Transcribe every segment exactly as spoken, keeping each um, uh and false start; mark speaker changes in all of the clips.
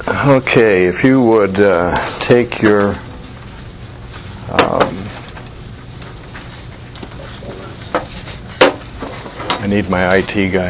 Speaker 1: Okay, if you would uh, take your um, I need my I T guy.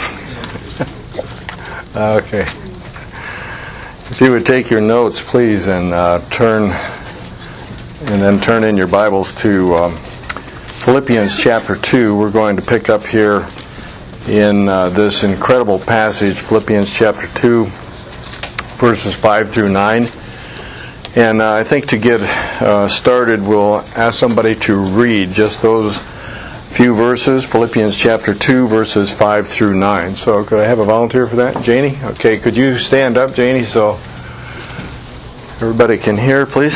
Speaker 1: Okay. If you would take your notes, please, and uh, turn and then turn in your Bibles to um, Philippians chapter two. We're going to pick up here in uh, this incredible passage, Philippians chapter two, verses five through nine. And uh, I think to get uh, started, we'll ask somebody to read just those few verses, Philippians chapter two, verses five through nine. So could I have a volunteer for that? Janie? Okay, could you stand up, Janie, so everybody can hear, please?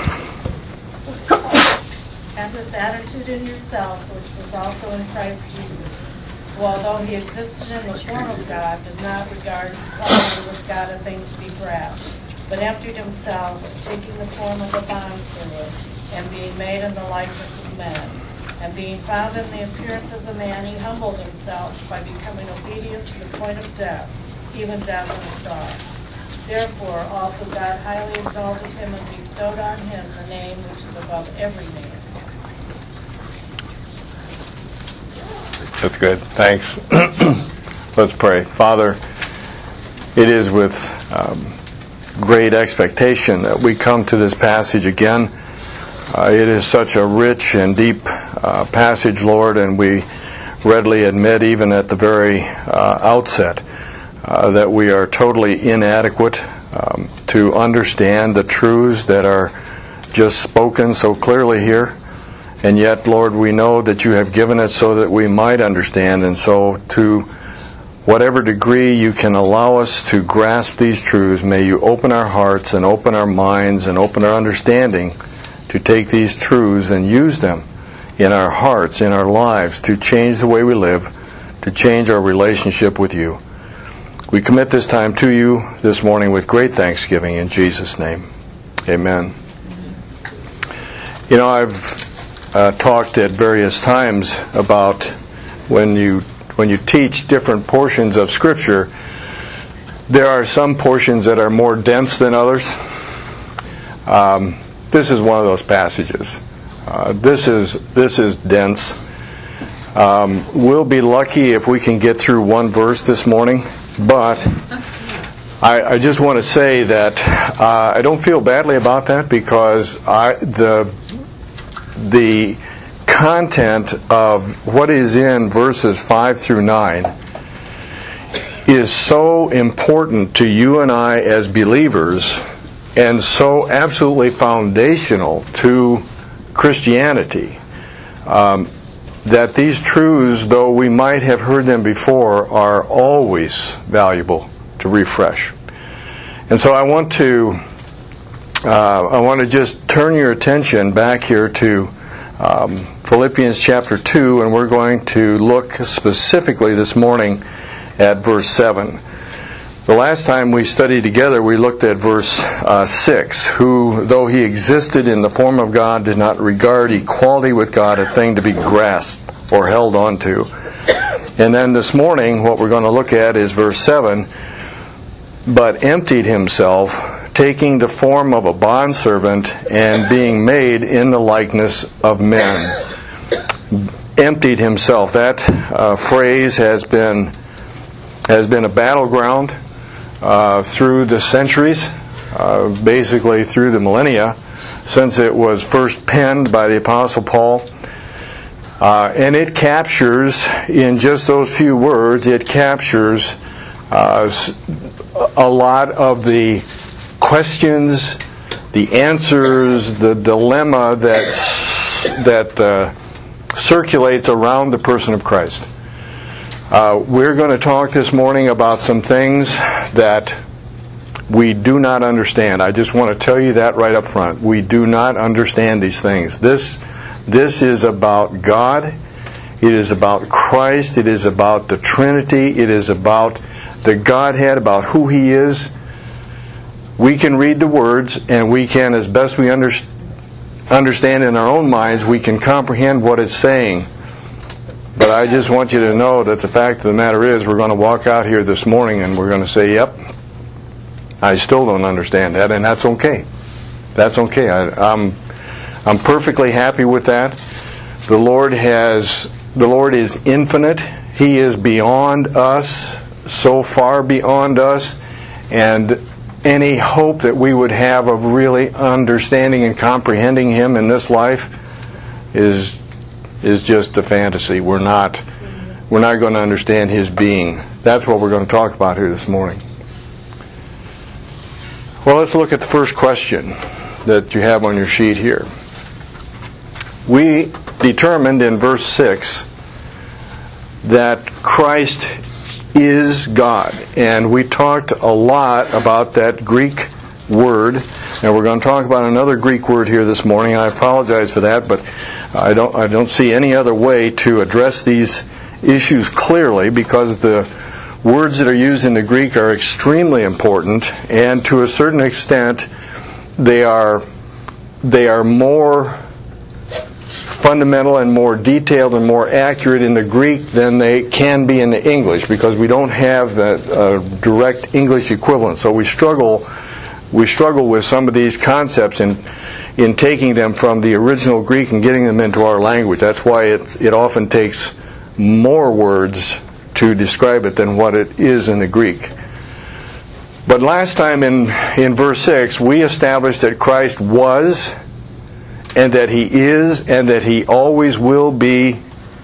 Speaker 2: And this attitude in yourselves, which was also in Christ Jesus, who, although he existed in the form of God, did not regard equality with God a thing to be grasped, but emptied himself, taking the form of a bondservant, and being made in the likeness of men. And being found in the appearance of a man, he humbled himself by becoming obedient to the point of death, even death on the cross. Therefore also God highly exalted him and bestowed on him the name which is above every name.
Speaker 1: That's good. Thanks. Let's pray. Father, it is with um, great expectation that we come to this passage again. Uh, it is such a rich and deep uh, passage, Lord, and we readily admit, even at the very uh, outset, uh, that we are totally inadequate um, to understand the truths that are just spoken so clearly here. And yet, Lord, we know that you have given it so that we might understand, and so to whatever degree you can allow us to grasp these truths, may you open our hearts and open our minds and open our understanding to take these truths and use them in our hearts, in our lives, to change the way we live, to change our relationship with you. We commit this time to you this morning with great thanksgiving in Jesus' name. Amen. You know, I've uh, talked at various times about when you when you teach different portions of Scripture, there are some portions that are more dense than others. Um, This is one of those passages. Uh, this is this is dense. Um, we'll be lucky if we can get through one verse this morning, but I, I just want to say that uh, I don't feel badly about that because I, the the content of what is in verses five through nine is so important to you and I as believers, and so absolutely foundational to Christianity, um, that these truths, though we might have heard them before, are always valuable to refresh. And so I want to uh, I want to just turn your attention back here to um, Philippians chapter two, and we're going to look specifically this morning at verse seven. The last time we studied together, we looked at verse uh, six, who, though he existed in the form of God, did not regard equality with God a thing to be grasped or held on to. And then this morning, what we're going to look at is verse seven, but emptied himself, taking the form of a bondservant and being made in the likeness of men. Emptied himself. That uh, phrase has been has been a battleground Uh, through the centuries, uh, basically through the millennia, since it was first penned by the Apostle Paul. Uh, and it captures, in just those few words, it captures uh, a lot of the questions, the answers, the dilemma that, that uh, circulates around the person of Christ. Uh, we're going to talk this morning about some things that we do not understand. I just want to tell you that right up front. We do not understand these things. This, this is about God. It is about Christ. It is about the Trinity. It is about the Godhead, about who He is. We can read the words, and we can, as best we under, understand in our own minds, we can comprehend what it's saying. But I just want you to know that the fact of the matter is we're going to walk out here this morning and we're going to say, yep, I still don't understand that, and that's okay. That's okay. I, I'm I'm perfectly happy with that. The Lord has the Lord is infinite. He is beyond us, so far beyond us, and any hope that we would have of really understanding and comprehending Him in this life is is just a fantasy. We're not we're not going to understand His being. That's what we're going to talk about here this morning. Well, let's look at the first question that you have on your sheet here. We determined in verse six that Christ is God. And we talked a lot about that Greek word. And we're going to talk about another Greek word here this morning. I apologize for that, but I don't I don't see any other way to address these issues clearly, because the words that are used in the Greek are extremely important, and to a certain extent they are they are more fundamental and more detailed and more accurate in the Greek than they can be in the English, because we don't have that uh, direct English equivalent. So we struggle we struggle with some of these concepts in in taking them from the original Greek and getting them into our language. That's why it it often takes more words to describe it than what it is in the Greek. But last time in in verse six, we established that Christ was, and that He is, and that He always will be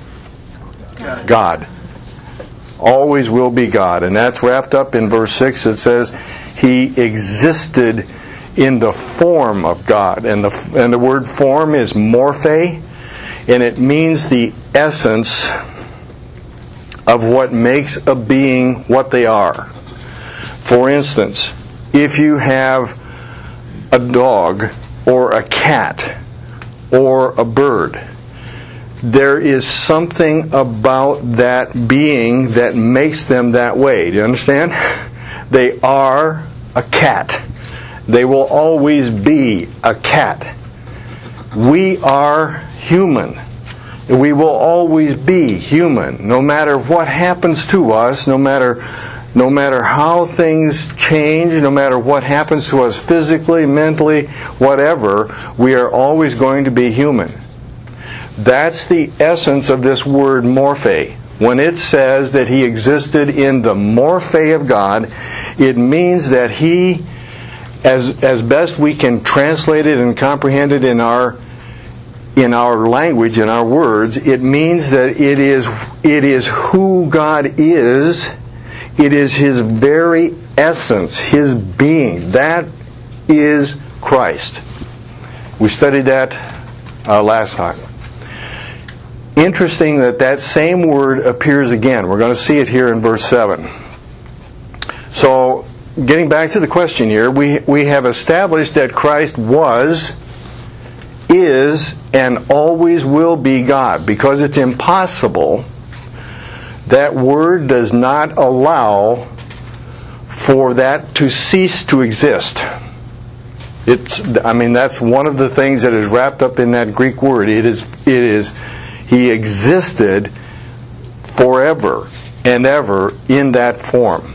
Speaker 1: God. God. Always will be God. And that's wrapped up in verse six. It says He existed in the form of God. And the, and the word form is morphe, and it means the essence of what makes a being what they are. For instance, if you have a dog or a cat or a bird, there is something about that being that makes them that way. Do you understand? They are a cat. They will always be a cat. We are human. We will always be human, no matter what happens to us, no matter no matter how things change, no matter what happens to us physically, mentally, whatever, we are always going to be human. That's the essence of this word morphe. When it says that He existed in the morphe of God, it means that He, as as best we can translate it and comprehend it in our in our language, in our words, it means that it is it is who God is. It is His very essence, His being. That is Christ. We studied that uh, last time. Interesting that that same word appears again. We're going to see it here in verse seven. So, getting back to the question here, we, we have established that Christ was, is, and always will be God, because it's impossible. That word does not allow for that to cease to exist. It's, I mean, that's one of the things that is wrapped up in that Greek word. It is, it is, He existed forever and ever in that form.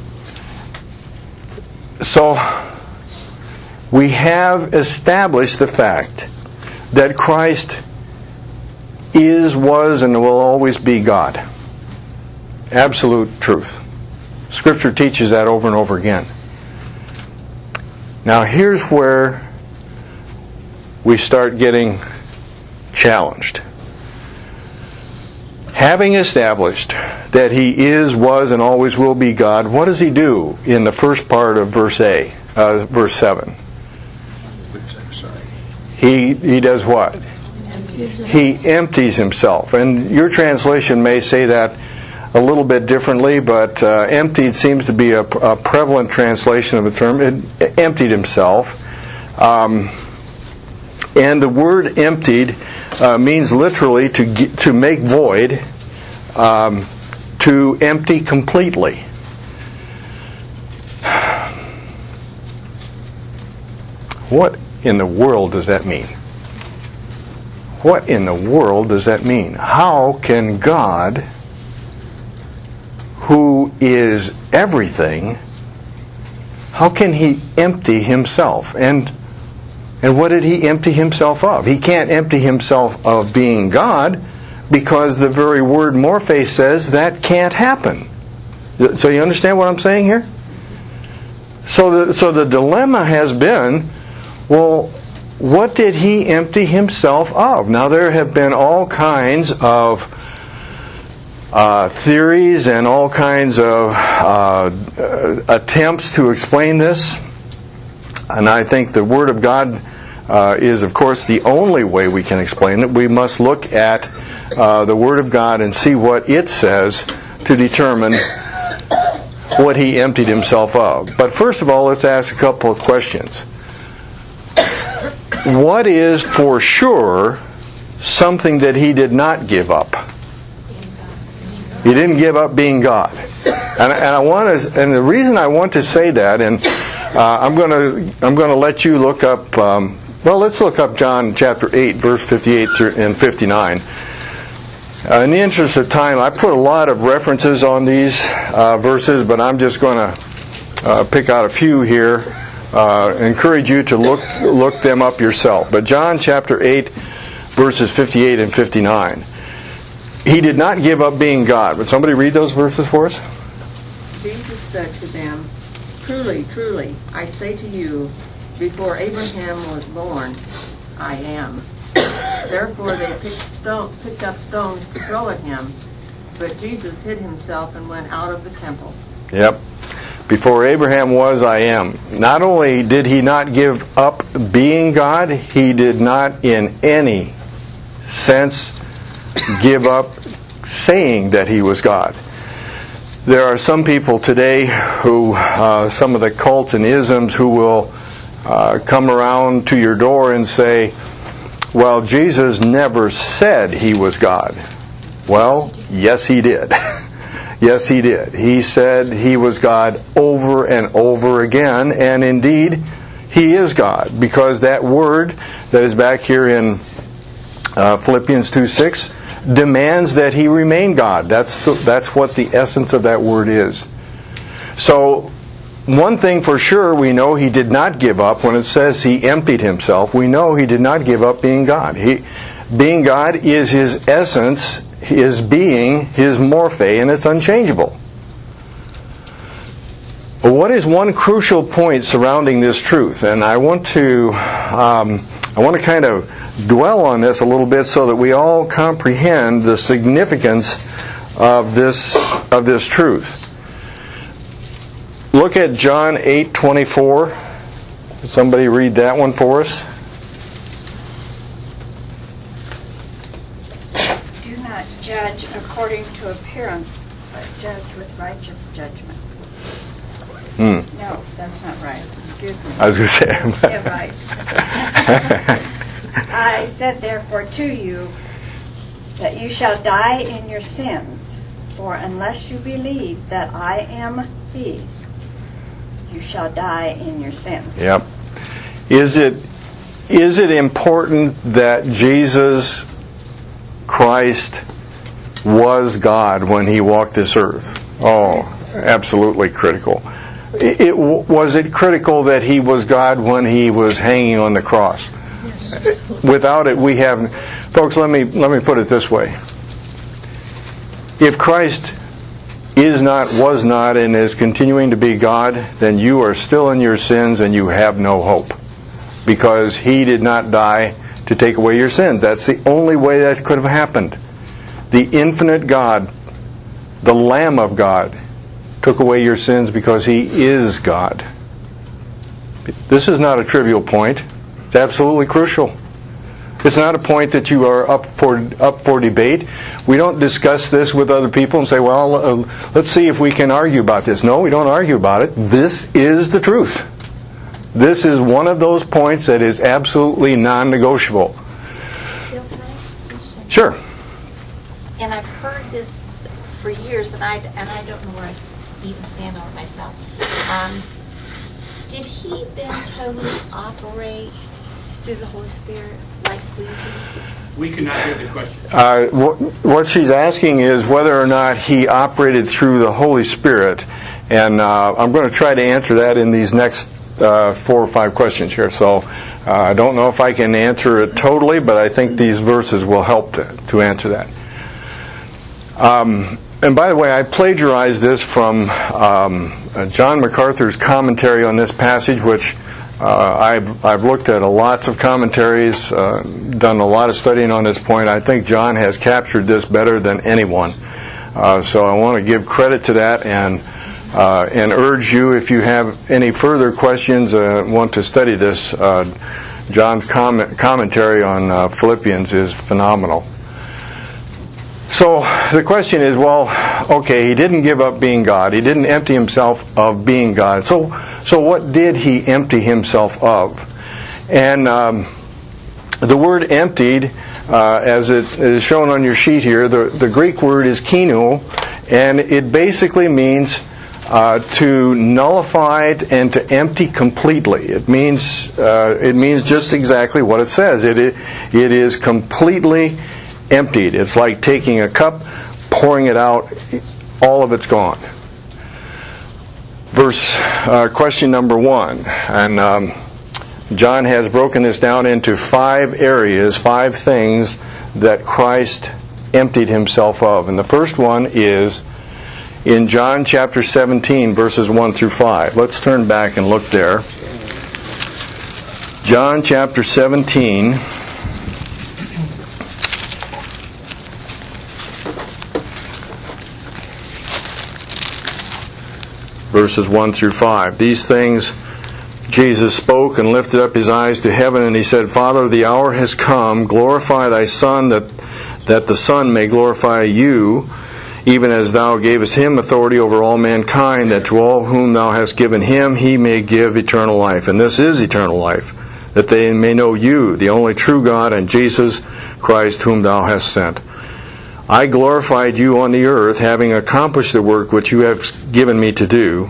Speaker 1: So, we have established the fact that Christ is, was, and will always be God. Absolute truth. Scripture teaches that over and over again. Now here's where we start getting challenged. Having established that He is, was, and always will be God, what does He do in the first part of verse A, uh, verse seven? He he does what? He empties Himself. And your translation may say that a little bit differently, but uh, emptied seems to be a, a prevalent translation of the term. It emptied Himself. Um, and the word emptied uh, means literally to get, to make void, um, to empty completely. What in the world does that mean? What in the world does that mean? How can God, who is everything, how can he empty himself? And and what did he empty himself of? He can't empty himself of being God, because the very word morphe says that can't happen. So you understand what I'm saying here? So the, so the dilemma has been, well, what did he empty himself of? Now there have been all kinds of uh, theories and all kinds of uh, attempts to explain this. And I think the Word of God uh, is, of course, the only way we can explain it. We must look at uh, the Word of God and see what it says to determine what he emptied himself of. But first of all, let's ask a couple of questions. What is for sure something that he did not give up? He didn't give up being God. And, and I want to, and the reason I want to say that, and uh, I'm going to, I'm going to let you look up. Um, well, let's look up John chapter eight, verse fifty-eight and fifty-nine. Uh, in the interest of time, I put a lot of references on these uh, verses, but I'm just going to uh, pick out a few here. Uh, encourage you to look look them up yourself. But John chapter eight, verses fifty-eight and fifty-nine. He did not give up being God. Would somebody read those verses for us?
Speaker 3: Jesus said to them, "Truly, truly, I say to you, before Abraham was born, I am." Therefore they picked, stone, picked up stones to throw at him, but Jesus hid himself and went out of the temple.
Speaker 1: Yep. Before Abraham was, I am. Not only did he not give up being God, he did not in any sense give up saying that he was God. There are some people today who, uh, some of the cults and isms, who will uh, come around to your door and say, well, Jesus never said he was God. Well, yes, he did. Yes, he did. He said he was God over and over again, and indeed, he is God, because that word that is back here in uh, Philippians two six demands that he remain God. That's the, that's what the essence of that word is. So, one thing for sure, we know he did not give up. When it says he emptied himself, we know he did not give up being God. He, being God is his essence, his being, his morphe, and it's unchangeable. But what is one crucial point surrounding this truth? And I want to, um, I want to kind of dwell on this a little bit so that we all comprehend the significance of this of this truth. Look at John eight twenty-four. Somebody read that one for us.
Speaker 4: Do not judge according to appearance, but judge with righteous judgment.
Speaker 1: Hmm.
Speaker 4: No, that's not right. Excuse me.
Speaker 1: I was going to say.
Speaker 4: Yeah, right. I said therefore to you that you shall die in your sins, for unless you believe that I am He, you shall die in your sins.
Speaker 1: Yep. Is it is it important that Jesus Christ was God when he walked this earth? Oh, absolutely critical. It, it was it critical that he was God when he was hanging on the cross? Yes. Without it, we have, folks. Let me let me put it this way: if Christ is not, was not, and is continuing to be God, then you are still in your sins and you have no hope. Because he did not die to take away your sins. That's the only way that could have happened. The infinite God, the Lamb of God, took away your sins because he is God. This is not a trivial point. It's absolutely crucial. It's not a point that you are up for up for debate. We don't discuss this with other people and say, well, uh, let's see if we can argue about this. No, we don't argue about it. This is the truth. This is one of those points that is absolutely non-negotiable.
Speaker 5: Bill, can I ask a question?
Speaker 1: Sure.
Speaker 5: And I've heard this for years, and I, and I don't know where I even stand on it myself. Um, did he then totally operate through the Holy Spirit like we do?
Speaker 6: We cannot hear the question.
Speaker 1: Uh, what, what she's asking is whether or not he operated through the Holy Spirit. And uh, I'm going to try to answer that in these next uh, four or five questions here. So uh, I don't know if I can answer it totally, but I think these verses will help to, to answer that. Um, and by the way, I plagiarized this from um, uh, John MacArthur's commentary on this passage, which uh, I've, I've looked at a lots of commentaries, uh, done a lot of studying on this point. I think John has captured this better than anyone. Uh, so I want to give credit to that and uh, and urge you, if you have any further questions, uh, want to study this, uh, John's comment, commentary on uh, Philippians is phenomenal. So the question is, well, okay, he didn't give up being God. He didn't empty himself of being God. So, so what did he empty himself of? And um, the word emptied, uh, as it is shown on your sheet here, the, the Greek word is kino, and it basically means uh, to nullify it and to empty completely. It means uh, it means just exactly what it says. It it, it is completely emptied. It's like taking a cup, pouring it out, all of it's gone. Verse, uh, question number one. And um, John has broken this down into five areas, five things that Christ emptied himself of. And the first one is in John chapter seventeen, verses one through five. Let's turn back and look there. John chapter seventeen, verses one through five. These things Jesus spoke and lifted up his eyes to heaven, and he said, Father, the hour has come. Glorify thy Son, that, that the Son may glorify you, even as thou gavest him authority over all mankind, that to all whom thou hast given him he may give eternal life. And this is eternal life, that they may know you, the only true God, and Jesus Christ whom thou hast sent. I glorified you on the earth, having accomplished the work which you have given me to do.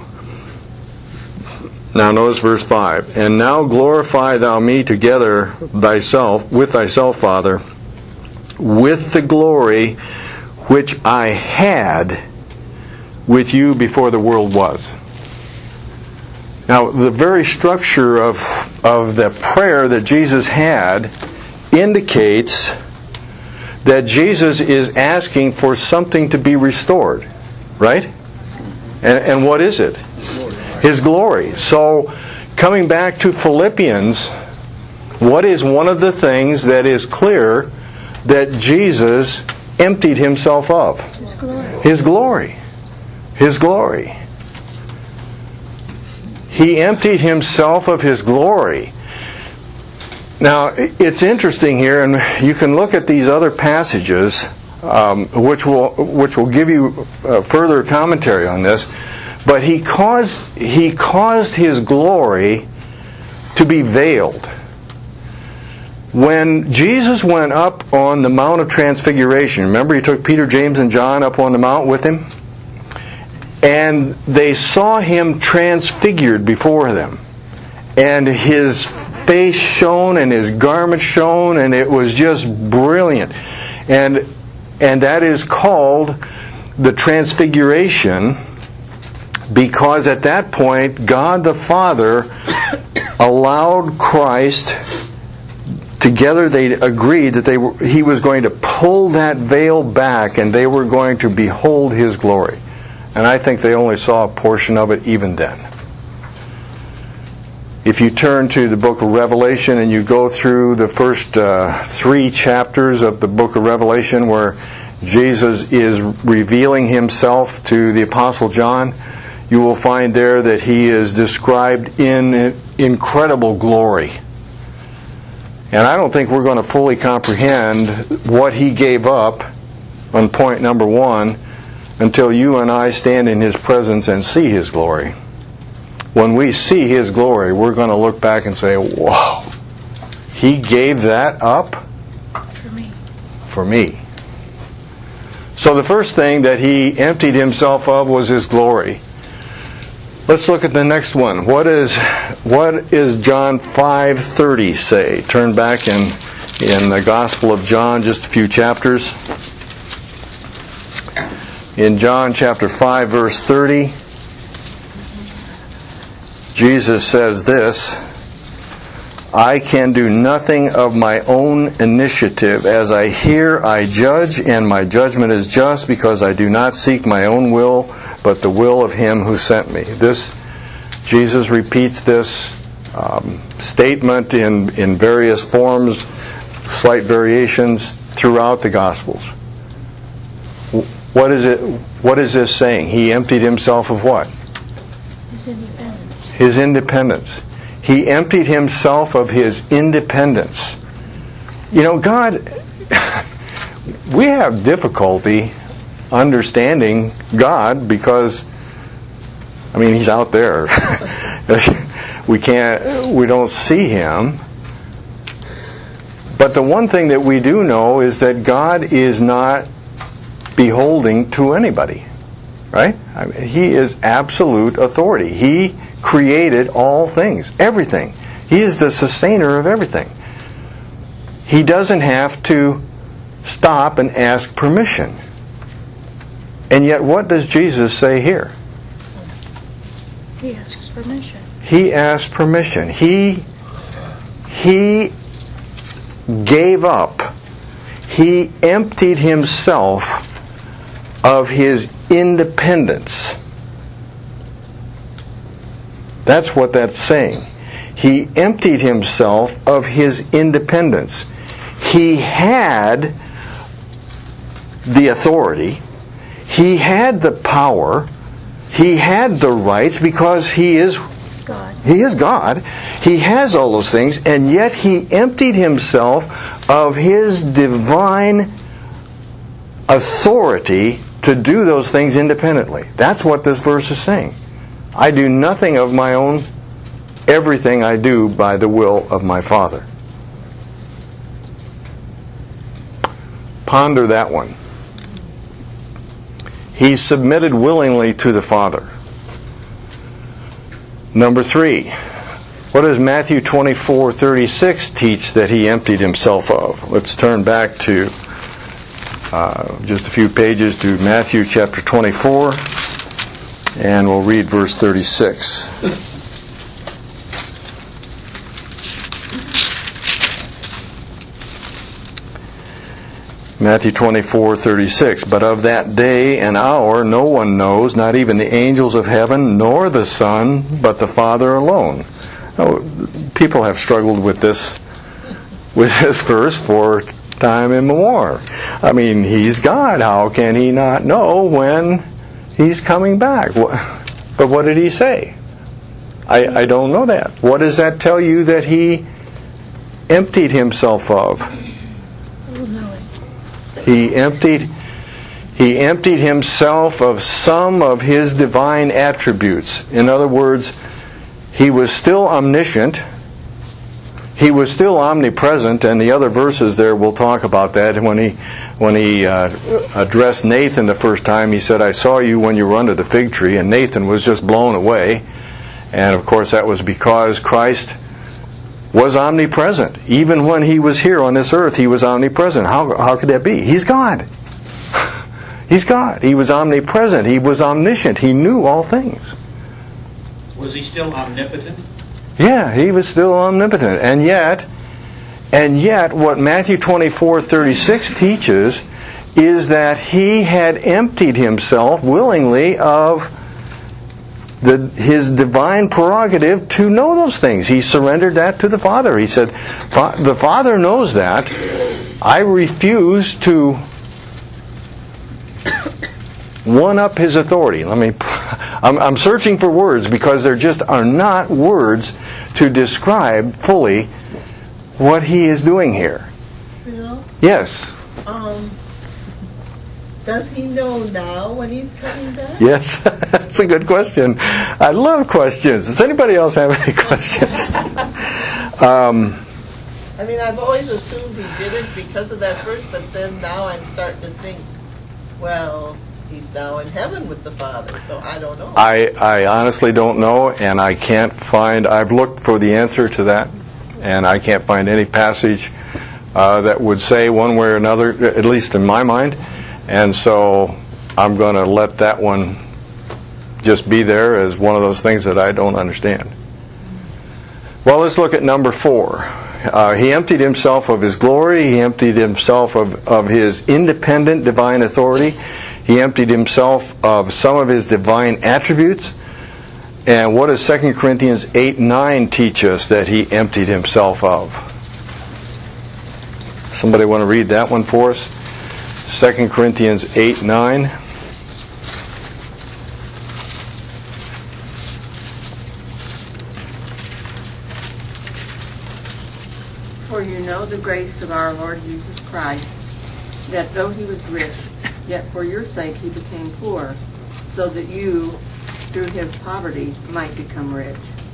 Speaker 1: Now notice verse five. And now glorify thou me together thyself, with thyself, Father, with the glory which I had with you before the world was. Now the very structure of, of the prayer that Jesus had indicates that Jesus is asking for something to be restored, right? And, and what is it? His glory. So, coming back to Philippians, what is one of the things that is clear that Jesus emptied himself of?
Speaker 4: His glory.
Speaker 1: His glory. His glory. He emptied himself of his glory. Now, it's interesting here, and you can look at these other passages, um, which will which will give you uh, further commentary on this. But he caused he caused his glory to be veiled. When Jesus went up on the Mount of Transfiguration, remember he took Peter, James, and John up on the mount with him? And they saw him transfigured before them. And his face shone and his garment shone, and it was just brilliant. And and that is called the Transfiguration, because at that point God the Father allowed Christ, together they agreed that they were, he was going to pull that veil back and they were going to behold his glory. And I think they only saw a portion of it even then. If you turn to the book of Revelation and you go through the first uh, three chapters of the book of Revelation where Jesus is revealing himself to the Apostle John, you will find there that he is described in incredible glory. And I don't think we're going to fully comprehend what he gave up on point number one until you and I stand in his presence and see his glory. When we see his glory, we're going to look back and say, wow, he gave that up
Speaker 4: For me.
Speaker 1: for me. So the first thing that he emptied himself of was his glory. Let's look at the next one. What is what is John five thirty say? Turn back in in the Gospel of John just a few chapters. In John chapter five verse thirty, Jesus says this, I can do nothing of my own initiative. As I hear, I judge, and my judgment is just, because I do not seek my own will, but the will of Him who sent me. This, Jesus repeats this um, statement in, in various forms, slight variations throughout the Gospels. What is it? What is this saying? He emptied Himself of what?
Speaker 5: His independence.
Speaker 1: His independence. He emptied Himself of His independence. You know, God, we have difficulty understanding God because, I mean, He's out there. we can't, we don't see Him. But the one thing that we do know is that God is not beholding to anybody. Right? I mean, He is absolute authority. He created all things, everything. He is the sustainer of everything. He doesn't have to stop and ask permission. And yet, what does Jesus say here?
Speaker 5: He asks permission.
Speaker 1: He asks permission. He, he gave up. He emptied Himself of His independence. That's what that's saying. He emptied Himself of His independence. He had the authority. He had the power. He had the rights because He is
Speaker 5: God.
Speaker 1: He is God. He has all those things, and yet He emptied Himself of His divine authority to do those things independently. That's what this verse is saying. I do nothing of my own. Everything I do by the will of my Father. Ponder that one. He submitted willingly to the Father. Number three, what does Matthew twenty-four thirty-six teach that He emptied Himself of? Let's turn back to uh, just a few pages to Matthew chapter twenty-four, and we'll read verse thirty-six. Matthew twenty-four thirty-six. But of that day and hour no one knows, not even the angels of heaven, nor the Son, but the Father alone. Oh, people have struggled with this, with this verse for time immemorial. I mean, He's God. How can He not know when He's coming back? But what did He say? I, I don't know that. What does that tell you that He emptied Himself of? He emptied, he emptied Himself of some of His divine attributes. In other words, He was still omniscient. He was still omnipresent, and the other verses there will talk about that. When he, when he uh, addressed Nathan the first time, He said, I saw you when you were under the fig tree, and Nathan was just blown away. And of course that was because Christ was omnipresent. Even when He was here on this earth, He was omnipresent. How, how could that be? He's God. He's God. He was omnipresent. He was omniscient. He knew all things.
Speaker 6: Was He still omnipotent?
Speaker 1: Yeah, He was still omnipotent. And yet, and yet what Matthew twenty-four thirty-six teaches is that He had emptied Himself willingly of The, his divine prerogative to know those things. He surrendered that to the Father. He said, the Father knows that. I refuse to one up His authority. Let me. I'm, I'm searching for words because there just are not words to describe fully what He is doing here.
Speaker 7: Bill?
Speaker 1: Yes.
Speaker 7: Um, does He know now when He's coming back?
Speaker 1: Yes, that's a good question. I love questions. Does anybody else have any questions? um,
Speaker 7: I mean, I've always assumed He did it because of that verse, but then now I'm starting to think, well, He's now in heaven with the Father, so I don't know.
Speaker 1: I, I honestly don't know, and I can't find, I've looked for the answer to that, and I can't find any passage uh, that would say one way or another, at least in my mind. And so I'm going to let that one just be there as one of those things that I don't understand. Well, let's look at number four. Uh, he emptied himself of his glory. He emptied himself of, of his independent divine authority. He emptied himself of some of his divine attributes. And what does Second Corinthians eight nine teach us that he emptied himself of? Somebody want to read that one for us? Second Corinthians eight nine.
Speaker 3: For you know the grace of our Lord Jesus Christ, that though he was rich, yet for your sake he became poor, so that you, through his poverty, might become rich.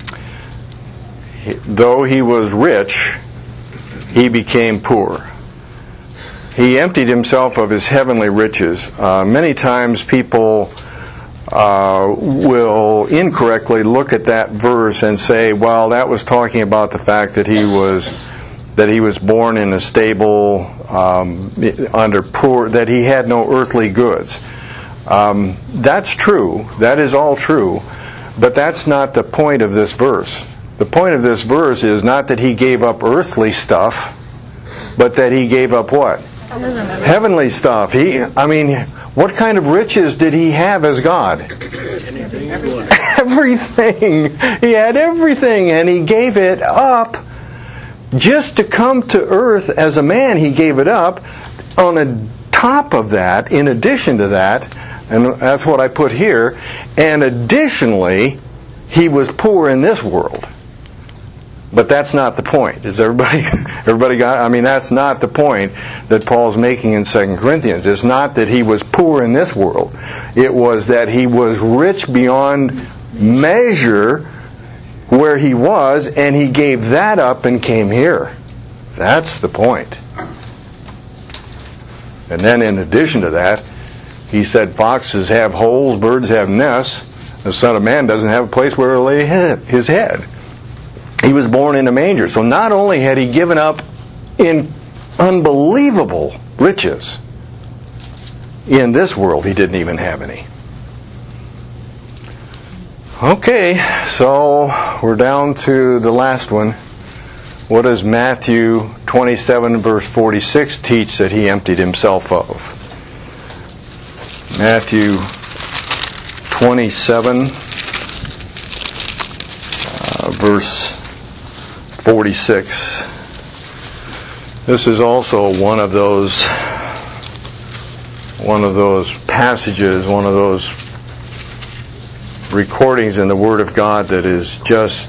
Speaker 1: Though he was rich, he became poor. He emptied himself of his heavenly riches. Uh, many times people uh, will incorrectly look at that verse and say, well, that was talking about the fact that he was that he was born in a stable, um, under poor, that he had no earthly goods. Um, that's true. That is all true. But that's not the point of this verse. The point of this verse is not that he gave up earthly stuff, but that he gave up what? Heavenly stuff. He, I mean, what kind of riches did he have as God?
Speaker 6: Anything
Speaker 1: Everything. He had everything, and he gave it up. Just to come to earth as a man, he gave it up. On the top of that, in addition to that, and that's what I put here, and additionally, he was poor in this world. But that's not the point. Is everybody everybody got I mean, that's not the point that Paul's making in Second Corinthians. It's not that he was poor in this world. It was that he was rich beyond measure where he was, and he gave that up and came here. That's the point. And then in addition to that, he said foxes have holes, birds have nests. The Son of Man doesn't have a place where to lay his head. He was born in a manger. So not only had he given up in unbelievable riches, in this world he didn't even have any. Okay, so we're down to the last one. What does Matthew twenty-seven verse forty-six teach that he emptied himself of? Matthew twenty-seven uh, verse forty-six. This is also one of those one of those passages, one of those recordings in the Word of God that is just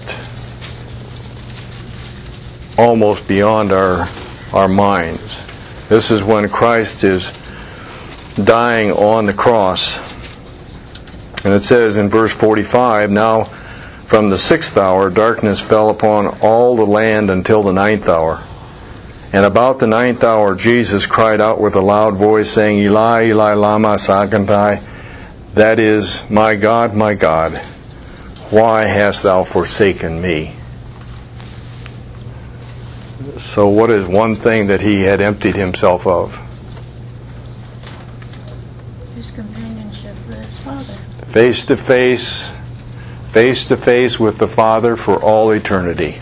Speaker 1: almost beyond our our minds. This is when Christ is dying on the cross. And it says in verse forty-five, now from the sixth hour darkness fell upon all the land until the ninth hour. And about the ninth hour Jesus cried out with a loud voice, saying, Eli, Eli, lama sabachthani? That is, my God, my God, why hast thou forsaken me? So what is one thing that he had emptied himself of?
Speaker 8: His companionship with his Father.
Speaker 1: Face to face, face to face with the Father for all eternity.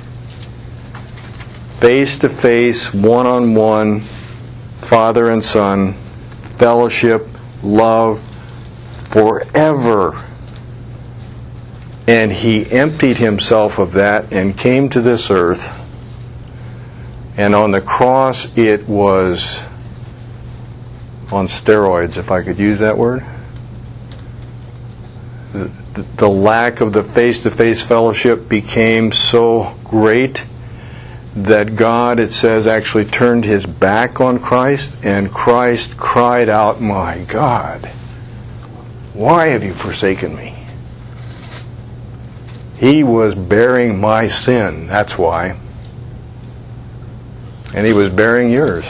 Speaker 1: Face to face, one on one, Father and Son, fellowship, love, forever. And he emptied himself of that and came to this earth. And on the cross it was on steroids, if I could use that word. The, the, the lack of the face-to-face fellowship became so great that God, it says, actually turned his back on Christ, and Christ cried out, my God, why have you forsaken me? He was bearing my sin, that's why. And he was bearing yours.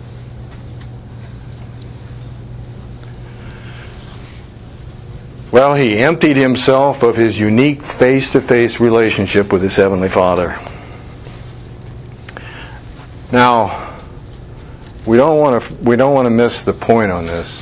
Speaker 1: Well, he emptied himself of his unique face-to-face relationship with his Heavenly Father. Now, we don't want to we don't want to miss the point on this.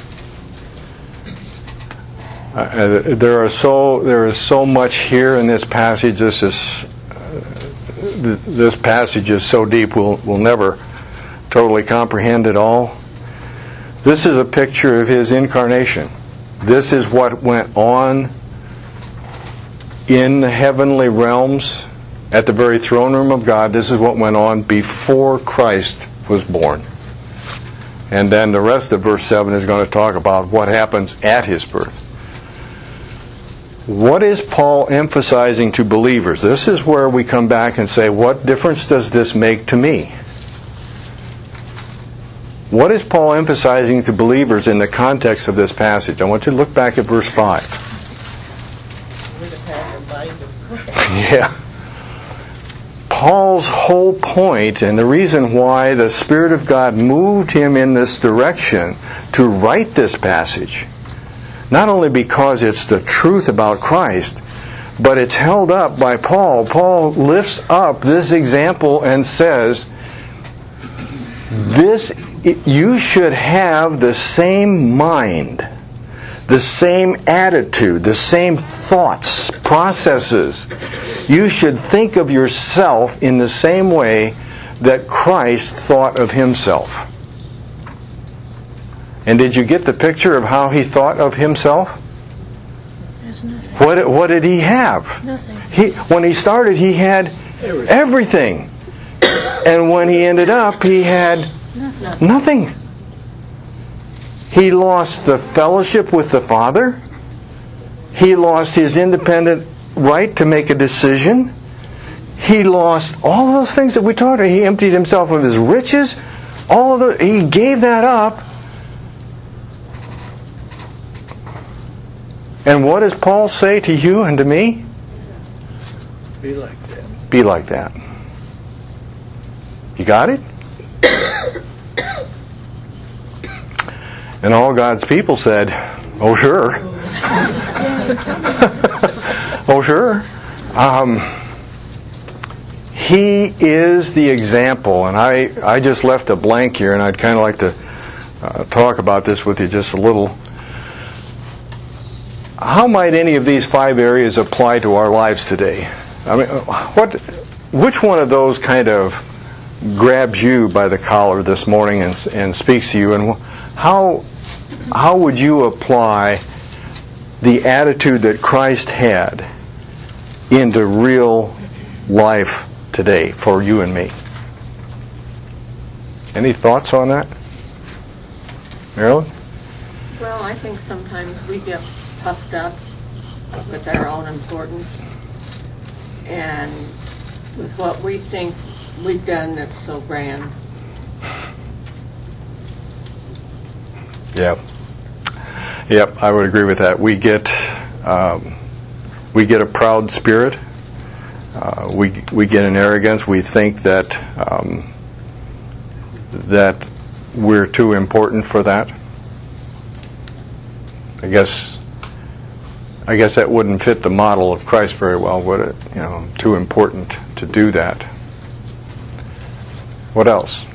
Speaker 1: Uh, there are so there is so much here in this passage. This is uh, th- this passage is so deep we'll, we'll never totally comprehend it all. This is a picture of his incarnation. This is what went on in the heavenly realms at the very throne room of God. This is what went on before Christ was born. And then the rest of verse seven is going to talk about what happens at his birth. What is Paul emphasizing to believers? This is where we come back and say, what difference does this make to me? What is Paul emphasizing to believers in the context of this passage? I want you to look back at verse five. Yeah. Paul's whole point, and the reason why the Spirit of God moved him in this direction to write this passage, not only because it's the truth about Christ, but it's held up by Paul. Paul lifts up this example and says, this, you should have the same mind, the same attitude, the same thoughts, processes. You should think of yourself in the same way that Christ thought of himself. And did you get the picture of how he thought of himself?
Speaker 8: There's nothing.
Speaker 1: What, what did he have?
Speaker 8: Nothing.
Speaker 1: He, when he started, he had everything. And when he ended up, he had
Speaker 8: Nothing.
Speaker 1: nothing. He lost the fellowship with the Father. He lost his independent right to make a decision. He lost all of those things that we taught him. He emptied himself of his riches. All of the, he gave that up. And what does Paul say to you and to me?
Speaker 9: Be like that.
Speaker 1: Be like that. You got it? And all God's people said, oh sure. oh sure. Um, he is the example, and I, I just left a blank here, and I'd kind of like to uh, talk about this with you just a little. How might any of these five areas apply to our lives today? I mean, what, which one of those kind of grabs you by the collar this morning and, and speaks to you, and how how would you apply the attitude that Christ had into real life today for you and me? Any thoughts on that? Marilyn?
Speaker 3: Well, I think sometimes we get puffed up with our own importance and with what we think we've done that's so grand.
Speaker 1: Yep. Yep, I would agree with that. We get um, we get a proud spirit. Uh, we we get an arrogance. We think that um, that we're too important for that. I guess I guess that wouldn't fit the model of Christ very well, would it? You know, too important to do that. What else?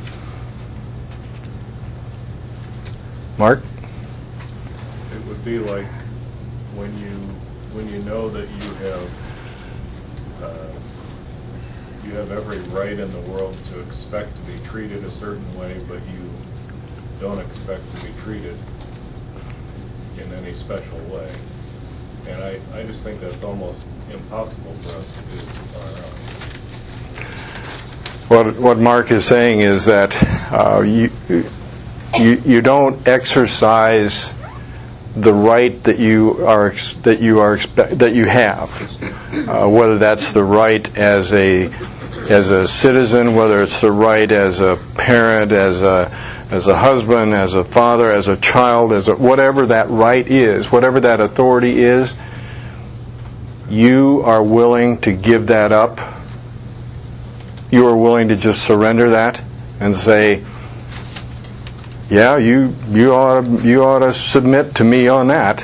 Speaker 1: Mark?
Speaker 9: It would be like when you when you know that you have uh, you have every right in the world to expect to be treated a certain way, but you don't expect to be treated in any special way. And I, I just think that's almost impossible for us to do on our own.
Speaker 1: What what Mark is saying is that uh, you you you don't exercise the right that you are that you are that you have, uh, whether that's the right as a as a citizen, whether it's the right as a parent, as a as a husband, as a father, as a child, as a, whatever that right is, whatever that authority is, you are willing to give that up. You are willing to just surrender that and say, yeah, you you ought to, you ought to submit to me on that,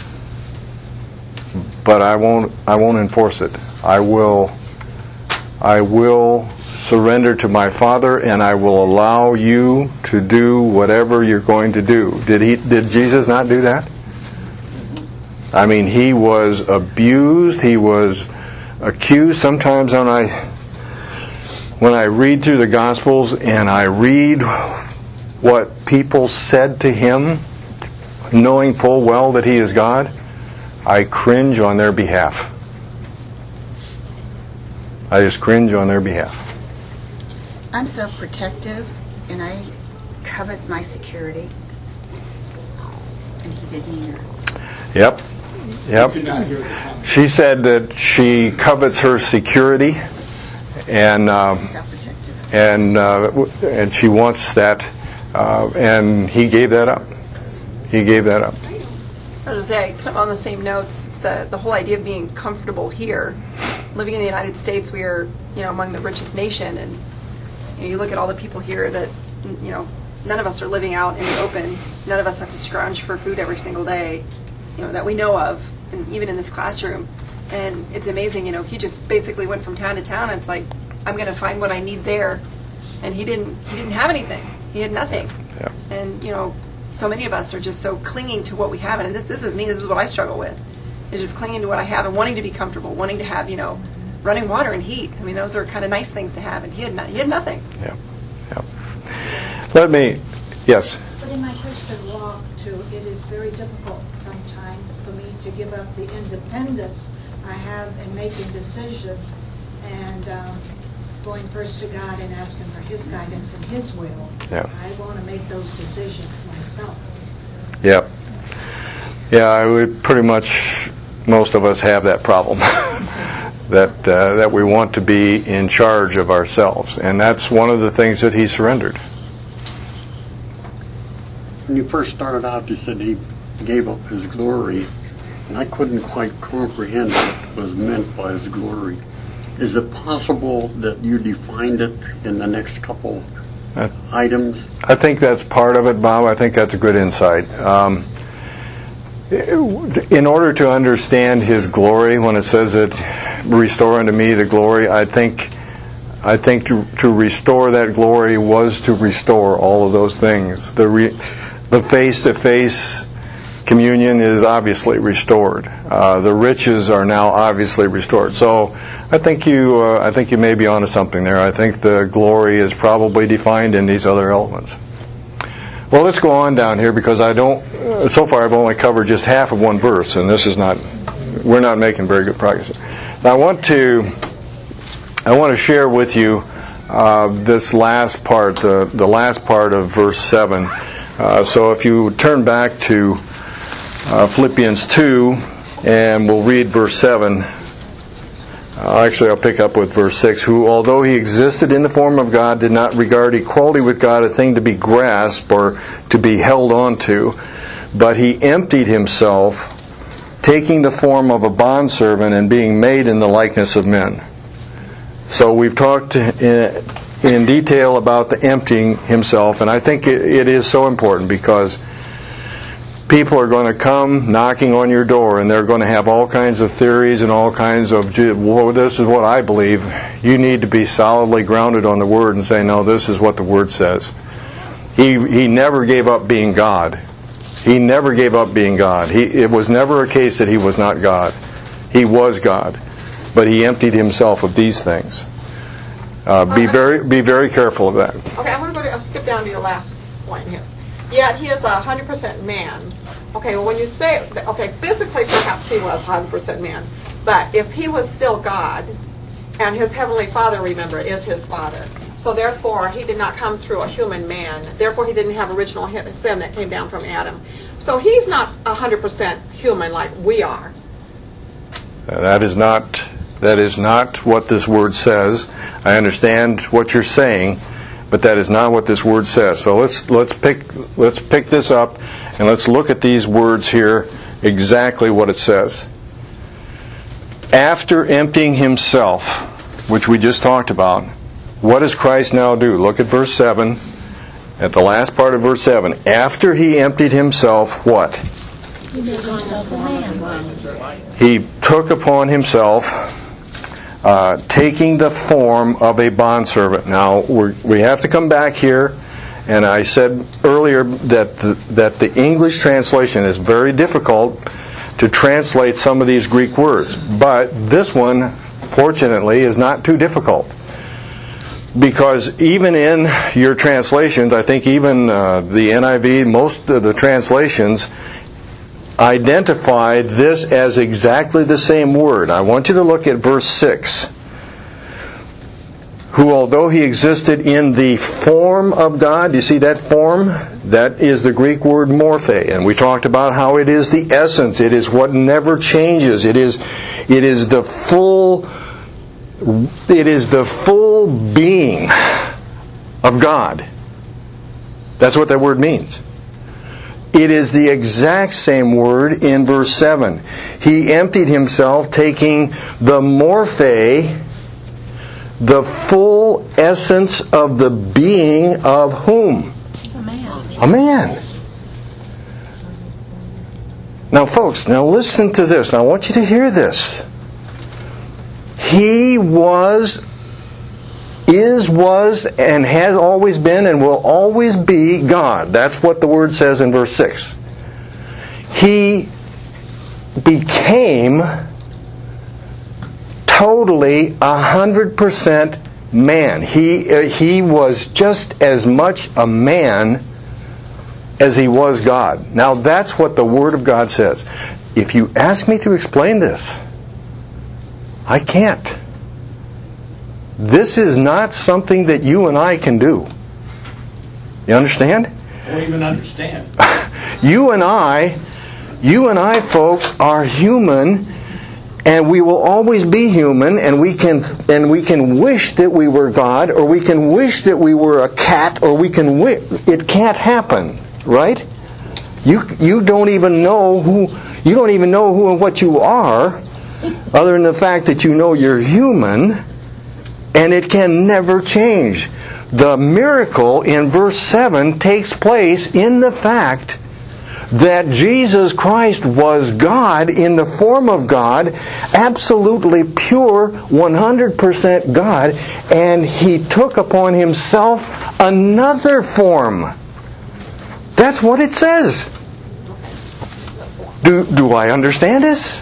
Speaker 1: but I won't I won't enforce it. I will I will surrender to my Father, and I will allow you to do whatever you're going to do. Did he? Did Jesus not do that? I mean, he was abused. He was accused. Sometimes when I when I read through the Gospels and I read what people said to him, knowing full well that he is God, I cringe on their behalf. I just cringe on their behalf.
Speaker 10: I'm self-protective, and I covet my security, and he didn't either.
Speaker 1: Yep. Yep. She said that she covets her security, and uh,
Speaker 10: Self-protective.
Speaker 1: and uh, and she wants that, uh, and he gave that up. He gave that up.
Speaker 11: I was going to say, kind of on the same notes, it's the the whole idea of being comfortable here. Living in the United States, we are, you know, among the richest nation, and you know, you look at all the people here that, you know, none of us are living out in the open. None of us have to scrounge for food every single day, you know, that we know of, and even in this classroom. And it's amazing, you know, he just basically went from town to town, and it's like, I'm going to find what I need there. And he didn't, he didn't have anything. He had nothing.
Speaker 1: Yeah.
Speaker 11: And, you know, so many of us are just so clinging to what we have. And this, this is me, this is what I struggle with. Is just clinging to what I have and wanting to be comfortable, wanting to have, you know, running water and heat. I mean, those are kind of nice things to have, and he had not, he had nothing.
Speaker 1: Yeah. Yeah. Let me, yes.
Speaker 8: But in my Christian walk, too, it is very difficult sometimes for me to give up the independence I have in making decisions and um, going first to God and asking for His guidance and His will.
Speaker 1: Yeah.
Speaker 8: I want to make those decisions myself.
Speaker 1: Yep. Yeah, I would pretty much, most of us have that problem. that uh, that we want to be in charge of ourselves. And that's one of the things that he surrendered.
Speaker 12: When you first started out, you said he gave up his glory, and I couldn't quite comprehend what was meant by his glory. Is it possible that you defined it in the next couple uh, items?
Speaker 1: I think that's part of it, Bob. I think that's a good insight. Um, in order to understand his glory, when it says that, restore unto me the glory, I think I think to, to restore that glory was to restore all of those things. The re, the face-to-face communion is obviously restored. Uh, the riches are now obviously restored. So I think you uh, I think you may be onto something there. I think the glory is probably defined in these other elements. Well, let's go on down here, because I don't. Uh, so far, I've only covered just half of one verse, and this is not. We're not making very good progress. Now, I want to. I want to share with you uh, this last part, the the last part of verse seven. Uh, so, if you turn back to uh, Philippians two, and we'll read verse seven. Uh, actually, I'll pick up with verse six. Who, although he existed in the form of God, did not regard equality with God a thing to be grasped or to be held on to, but he emptied himself, taking the form of a bondservant and being made in the likeness of men. So we've talked in, in detail about the emptying himself, and I think it, it is so important, because people are going to come knocking on your door, and they're going to have all kinds of theories and all kinds of, well, this is what I believe. You need to be solidly grounded on the Word and say, no, this is what the Word says. He he never gave up being God. He never gave up being God. He, it was never a case that he was not God. He was God, but he emptied himself of these things. Uh, be very be very careful of that.
Speaker 13: Okay, I'm going to go to, I'll skip down to your last point here. Yet he is a one hundred percent man. Okay, well, when you say, okay, physically perhaps he was one hundred percent man, but if he was still God, and his heavenly Father, remember, is his Father, so therefore he did not come through a human man. Therefore he didn't have original sin that came down from Adam. So he's not one hundred percent human like we are.
Speaker 1: That is not that is not what this word says. I understand what you're saying, but that is not what this word says. So let's let's pick let's pick this up and let's look at these words here, exactly what it says. After emptying himself, which we just talked about, what does Christ now do? Look at verse seven, at the last part of verse seven. After he emptied himself, what?
Speaker 8: He made himself a man.
Speaker 1: He took upon himself, uh, taking the form of a bondservant. Now, we're, we have to come back here, and I said earlier that the, that the English translation is very difficult to translate some of these Greek words. But this one, fortunately, is not too difficult. Because even in your translations, I think even uh, the N I V, most of the translations identify this as exactly the same word. I want you to look at verse six. Who, although he existed in the form of God, you see that form? That is the Greek word morphe. And we talked about how it is the essence. It is what never changes. It is, it is the full, it is the full being of God. That's what that word means. It is the exact same word in verse seven. He emptied himself, taking the morphe, the full essence of the being of whom?
Speaker 5: A man.
Speaker 1: A man. Now folks, now listen to this. Now I want you to hear this. He was, is, was, and has always been and will always be God. That's what the word says in verse six. He became totally a hundred percent man. He uh, he was just as much a man as he was God. Now that's what the Word of God says. If you ask me to explain this, I can't. This is not something that you and I can do. You understand?
Speaker 6: I don't even understand.
Speaker 1: You and I, you and I, folks, are human. And we will always be human, and we can and we can wish that we were God, or we can wish that we were a cat, or we can wish. It can't happen, right? You you don't even know who you don't even know who and what you are, other than the fact that you know you're human, and it can never change. The miracle in verse seven takes place in the fact that Jesus Christ was God in the form of God, absolutely pure, one hundred percent God, and He took upon Himself another form. That's what it says. Do, do I understand this?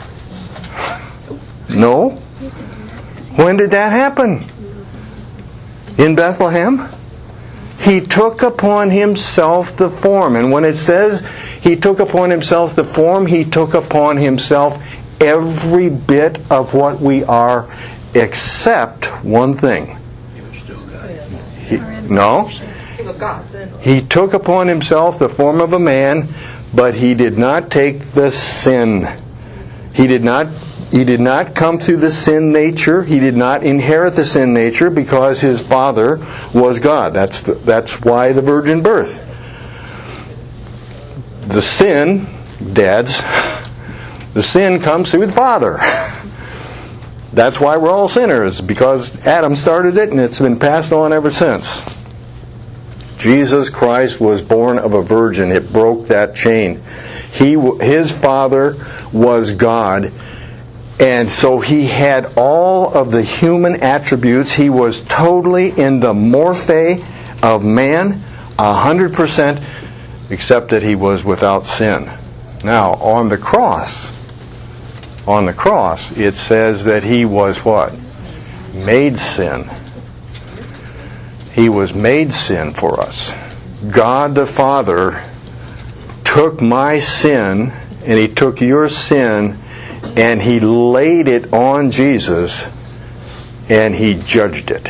Speaker 1: No? When did that happen? In Bethlehem? He took upon Himself the form. And when it says He took upon Himself the form, He took upon Himself every bit of what we are, except one thing.
Speaker 6: He was still God.
Speaker 1: He, no?
Speaker 13: He was God.
Speaker 1: He took upon Himself the form of a man, but He did not take the sin. He did not He did not come through the sin nature. He did not inherit the sin nature because His Father was God. That's the, that's why the virgin birth. The sin, dads, the sin comes through the Father. That's why we're all sinners, because Adam started it and it's been passed on ever since. Jesus Christ was born of a virgin. It broke that chain. He, His Father was God. And so He had all of the human attributes. He was totally in the morphe of man, a hundred percent, except that He was without sin. Now, on the cross, on the cross, it says that He was what? Made sin. He was made sin for us. God the Father took my sin, and He took your sin, and He laid it on Jesus, and He judged it.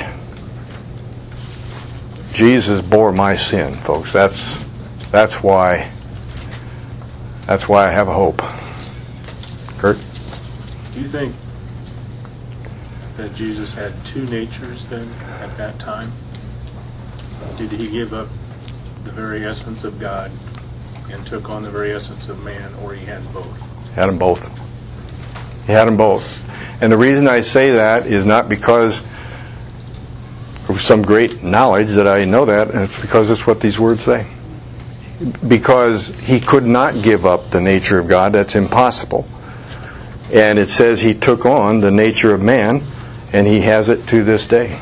Speaker 1: Jesus bore my sin, folks. That's that's why that's why I have a hope. Kurt?
Speaker 9: Do you think that Jesus had two natures then at that time? Did He give up the very essence of God and took on the very essence of man, or He had both?
Speaker 1: Had them both. He had them both. And the reason I say that is not because of some great knowledge that I know that, and it's because it's what these words say. Because He could not give up the nature of God. That's impossible. And it says He took on the nature of man, and He has it to this day.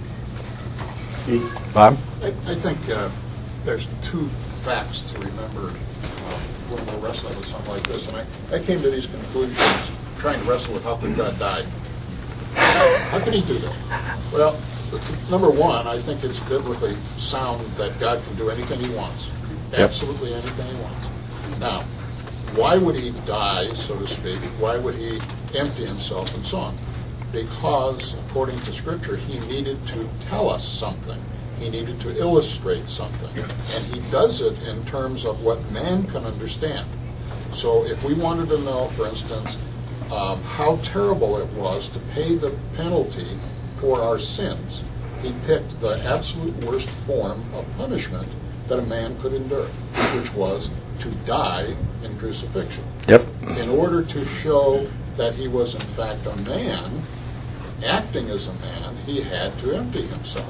Speaker 1: Bob?
Speaker 14: I, I think uh, there's two facts to remember uh, when we're wrestling with something like this. And I, I came to these conclusions trying to wrestle with how could God die. How could he do that? Well, number one, I think it's biblically sound that God can do anything he wants.
Speaker 1: Yep.
Speaker 14: Absolutely anything he wants. Now, why would he die, so to speak? Why would he empty himself and so on? Because, according to Scripture, he needed to tell us something. He needed to illustrate something. And he does it in terms of what man can understand. So if we wanted to know, for instance, um, how terrible it was to pay the penalty for our sins, he picked the absolute worst form of punishment that a man could endure, which was to die in crucifixion.
Speaker 1: Yep.
Speaker 14: In order to show that he was in fact a man, acting as a man, he had to empty himself.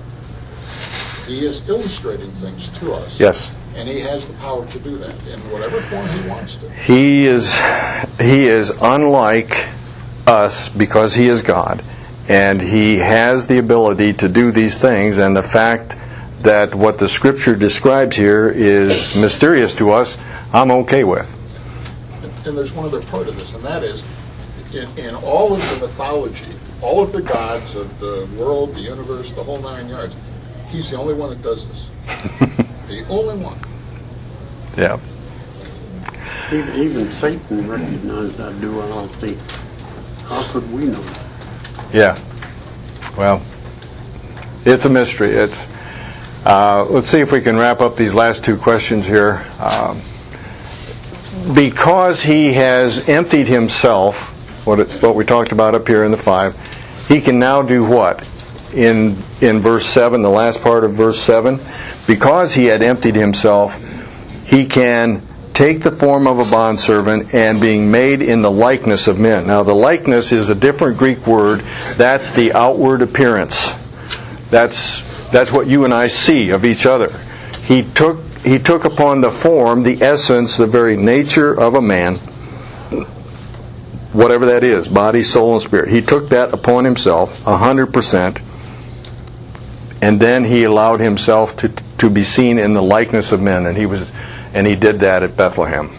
Speaker 14: He is illustrating things to us.
Speaker 1: Yes.
Speaker 14: And he has the power to do that in whatever form he wants to.
Speaker 1: He is he is unlike us because he is God, and he has the ability to do these things, and the fact that what the Scripture describes here is mysterious to us, I'm okay with.
Speaker 14: And, and there's one other part of this, and that is, in, in all of the mythology, all of the gods of the world, the universe, the whole nine yards, he's the only one that does this. The only one.
Speaker 1: Yeah.
Speaker 12: Even, even Satan recognized that duality. How could we know?
Speaker 1: Yeah. Well, it's a mystery. It's. Uh, let's see if we can wrap up these last two questions here. Um, because he has emptied himself, what it, what we talked about up here in the five, he can now do what? In in verse seven, the last part of verse seven, because he had emptied himself, he can take the form of a bondservant and being made in the likeness of men. Now the likeness is a different Greek word. That's the outward appearance. That's that's what you and I see of each other. He took he took upon the form, the essence, the very nature of a man, whatever that is, body, soul, and spirit. He took that upon himself, a hundred percent. And then he allowed himself to to be seen in the likeness of men, and he was, and he did that at Bethlehem.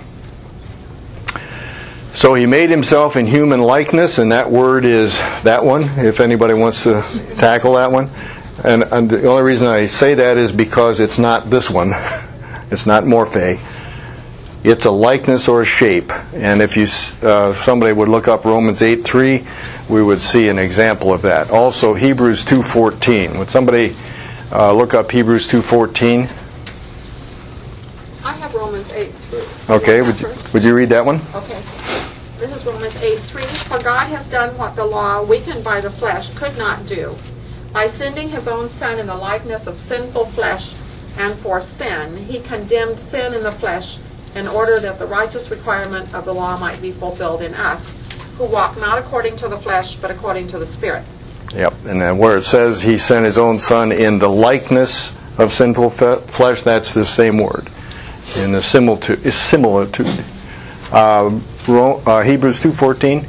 Speaker 1: So he made himself in human likeness, and that word is that one. If anybody wants to tackle that one, and, and the only reason I say that is because it's not this one. It's not morphe. It's a likeness or a shape. And if you uh, somebody would look up Romans eight three, we would see an example of that. Also Hebrews two fourteen. Would somebody uh, look up Hebrews two fourteen?
Speaker 13: I have Romans eight three.
Speaker 1: Okay, would you, would you read that one?
Speaker 13: Okay. This is Romans eight three. For God has done what the law, weakened by the flesh, could not do. By sending his own Son in the likeness of sinful flesh, and for sin, he condemned sin in the flesh, in order that the righteous requirement of the law might be fulfilled in us, who walk not according to the flesh, but according to the Spirit.
Speaker 1: Yep, and then where it says he sent his own Son in the likeness of sinful fe- flesh, that's the same word, in the similitude. similitude. Uh, Ro- uh, Hebrews two fourteen.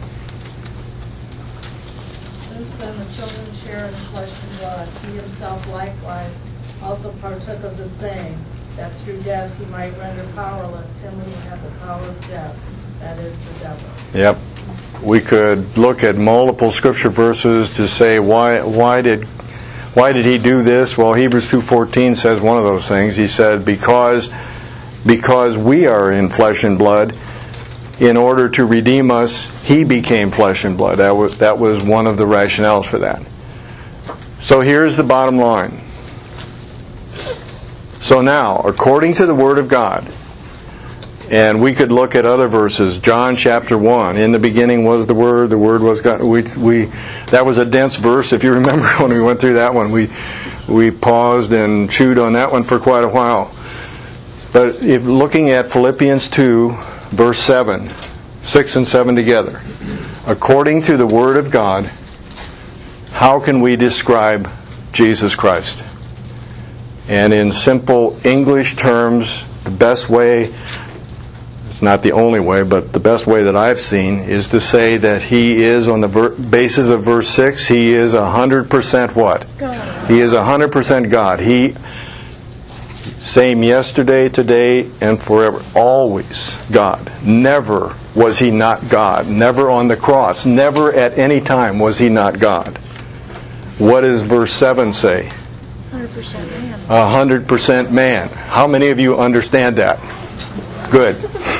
Speaker 2: Since then the children share in flesh and blood, he himself likewise also partook of the same, that through death he might render powerless him who had the power of death, that is, the devil.
Speaker 1: Yep. We could look at multiple scripture verses to say why why did why did he do this? Well, Hebrews two fourteen says one of those things. He said because because we are in flesh and blood, in order to redeem us, he became flesh and blood. That was that was one of the rationales for that. So here's the bottom line. So now, according to the Word of God, and we could look at other verses, John chapter one, in the beginning was the Word, the Word was God. We, we, that was a dense verse, if you remember when we went through that one. We, we paused and chewed on that one for quite a while. But if looking at Philippians two, verse seven, six and seven together, according to the Word of God, how can we describe Jesus Christ? And in simple English terms, the best way, it's not the only way, but the best way that I've seen is to say that he is, on the ver- basis of verse six, he is one hundred percent what? God. He is one hundred percent God. He, same yesterday, today, and forever. Always God. Never was he not God. Never on the cross. Never at any time was he not God. What does verse seven say?
Speaker 4: one hundred percent man.
Speaker 1: A hundred percent man. How many of you understand that? Good.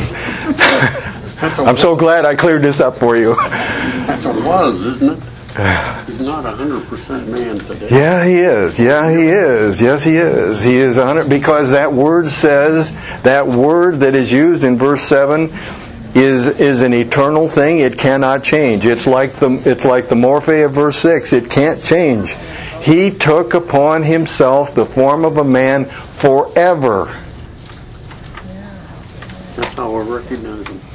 Speaker 1: I'm so glad I cleared this up for you.
Speaker 12: That's a was, isn't it? He's not a hundred percent man today.
Speaker 1: Yeah, he is. Yeah, he is. Yes, he is. He is a hundred, because that word says, that word that is used in verse seven is is an eternal thing. It cannot change. It's like the it's like the morphe of verse six. It can't change. He took upon himself the form of a man forever.
Speaker 12: That's how I recognize him.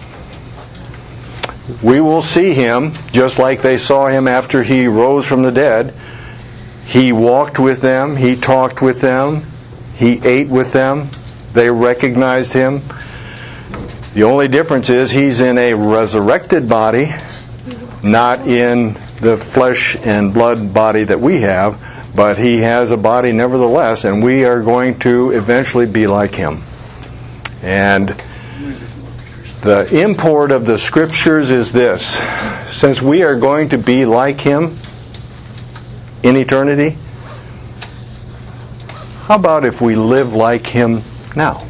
Speaker 1: We will see him just like they saw him after he rose from the dead. He walked with them. He talked with them. He ate with them. They recognized him. The only difference is he's in a resurrected body, not in the flesh and blood body that we have, but he has a body nevertheless, and we are going to eventually be like him. And the import of the Scriptures is this: since we are going to be like him in eternity, how about if we live like him now?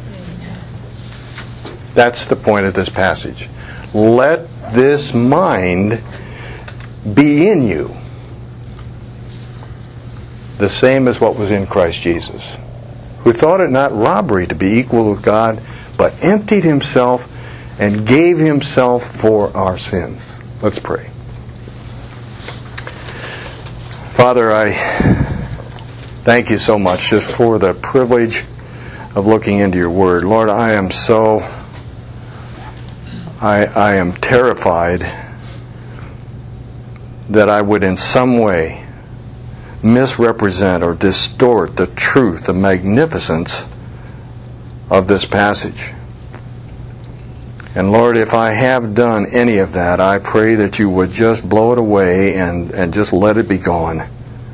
Speaker 1: That's the point of this passage. Let this mind be in you, the same as what was in Christ Jesus, who thought it not robbery to be equal with God, but emptied himself and gave himself for our sins. Let's pray. Father, I thank you so much just for the privilege of looking into your word. Lord, I am so, I, I am terrified that I would in some way misrepresent or distort the truth, the magnificence of this passage. And Lord, if I have done any of that, I pray that you would just blow it away and, and just let it be gone.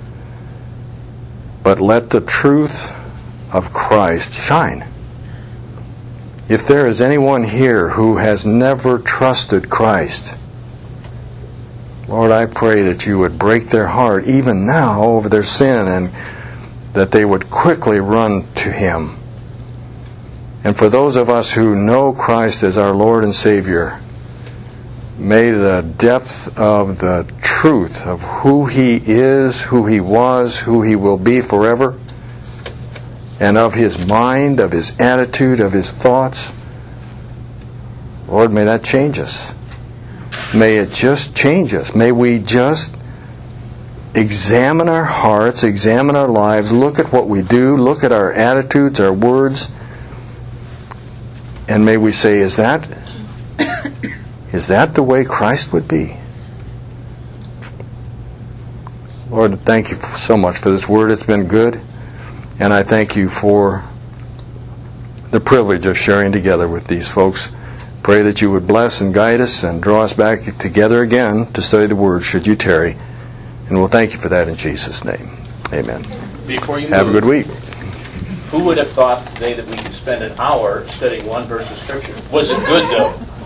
Speaker 1: But let the truth of Christ shine. If there is anyone here who has never trusted Christ, Lord, I pray that you would break their heart even now over their sin, and that they would quickly run to him. And for those of us who know Christ as our Lord and Savior, may the depth of the truth of who he is, who he was, who he will be forever, and of his mind, of his attitude, of his thoughts, Lord, may that change us. May it just change us. May we just examine our hearts, examine our lives, look at what we do, look at our attitudes, our words, and may we say, is that is that the way Christ would be? Lord, thank you so much for this word. It's been good. And I thank you for the privilege of sharing together with these folks. Pray that you would bless and guide us and draw us back together again to study the word should you tarry. And we'll thank you for that in Jesus' name. Amen.
Speaker 6: Before you
Speaker 1: Have
Speaker 6: move,
Speaker 1: a good week.
Speaker 6: Who would have thought today that we could spend an hour studying one verse of Scripture? Was it good, though?